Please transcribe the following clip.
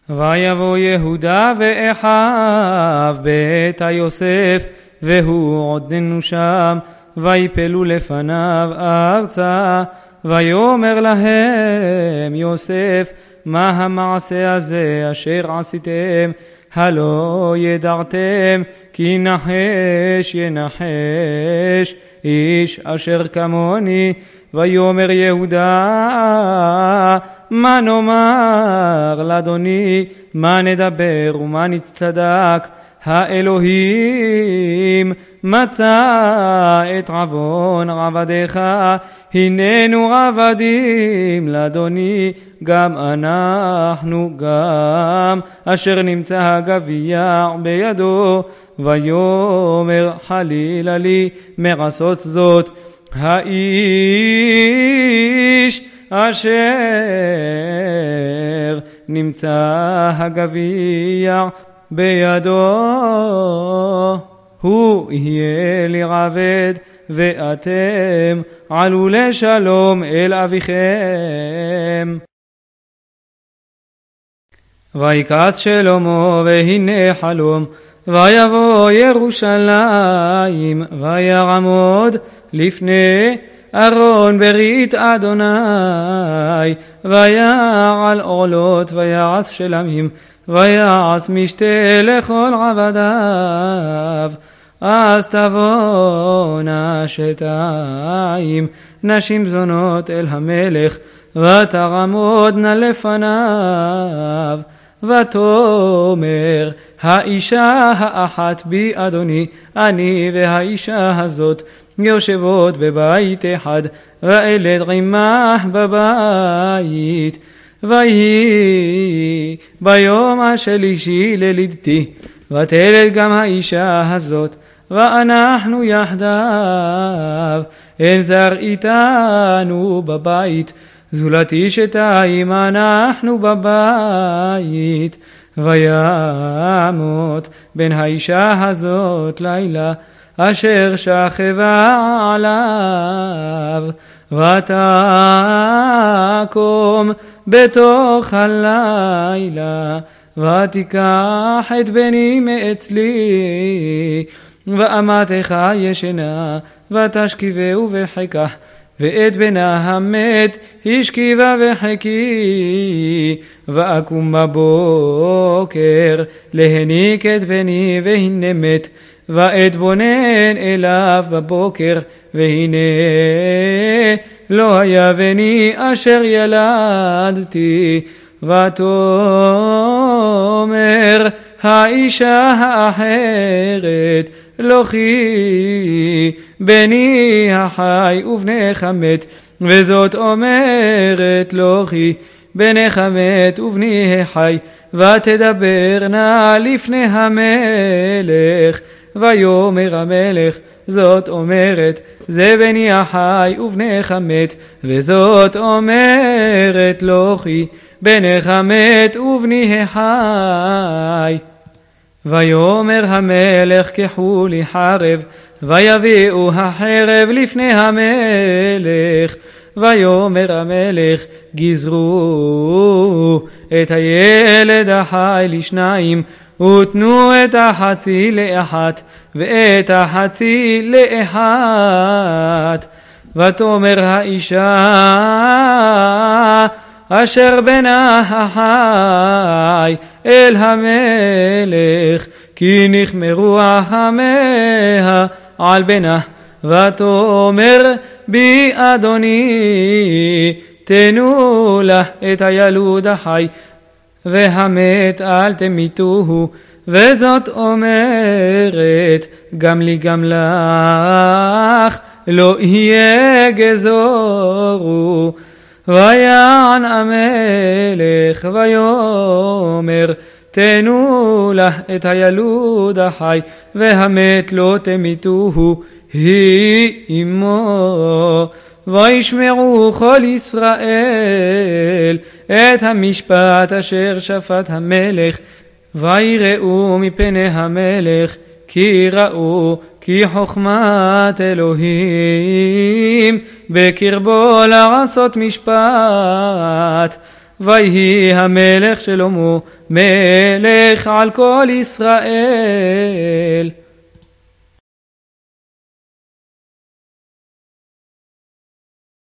ויבוא יהודה ואחיו בית יוסף, והוא עודנו שם, ויפלו לפניו ארצה. ויאמר להם יוסף, מה המעשה הזה אשר עשיתם? הלא ידעתם כי נחש ינחש איש אשר כמוני. ויאמר יהודה, מה נאמר לאדוני? מה נדבר ומה נצטדק? האלוהים מצא את עוון עבדיך, הננו עבדים לאדוני, גם אנחנו גם אשר נמצא הגביע בידו. ויאמר חלילה לי מעשות זאת, האיש אשר נמצא הגביע בידו הוא יהיה לי עבד, ואתם עלו לשלום אל אביכם. ויקץ שלמה והנה חלום, ויבוא ירושלים, ויעמוד לפני ארון ברית אדוני, ויעל עולות ויעש שלמים, ויעש משתה לכל עבדיו. אז תבואנה שתיים נשים זונות אל המלך, ותעמודנה לפניו. ותאמר האישה האחת בי אדוני, אני והאישה הזאת יושבות בבית אחד, ואלד עמך בבית. ויהי ביום השלישי ללידתי, ותלד גם האישה הזאת, ואנחנו יחדיו. אין זר איתנו בבית, זולתי שתיים אנחנו בבית. וימות בן האישה הזאת לילה, אשר שכבה עליו. ותקום בתוך הלילה, ותיקח את בני מאצלי, ואמתך ישנה, ותשכיבהו וחיקה, ואת בנה המת השכיבה וחיקי. ואקום בבוקר להניק את בני, והנה מת, ואתבונן אליו בבוקר, והנה לא היה בני אשר ילדתי. ותאמר האישה האחרת, לא כי בני החי ובנך מת, וזאת אומרת לא כי בנך מת ובני החי. ותדברנה לפני המלך, ויאמר המלך, זאת אומרת זה בני החי ובנך מת, וזאת אומרת לא כי בנך מת ובני החי. ויאמר המלך, קחו לי חרב, ויביאו החרב לפני המלך. ויאמר המלך, גזרו את הילד החי לשניים, ותנו את החצי לאחת, ואת החצי לאחת. ותאמר האישה אשר בנה החי אל המלך, כי נחמרו חמיה על בנה. ותאמר בי אדוני, תנו לה את הילוד החי, והמת אל תמיתוהו. וזאת אומרת גם לי גם לך, לא יהיה גזורו. ויען המלך ויאמר, תנו לה את הילוד החי, והמת לא תמיתוהו, היא אמו. וישמעו כל ישראל את המשפט אשר שפט המלך, ויראו מפני המלך, כי ראו כי חוכמת אלוהים בקרבו לעשות משפט. ויהי המלך שלמה מלך על כל ישראל.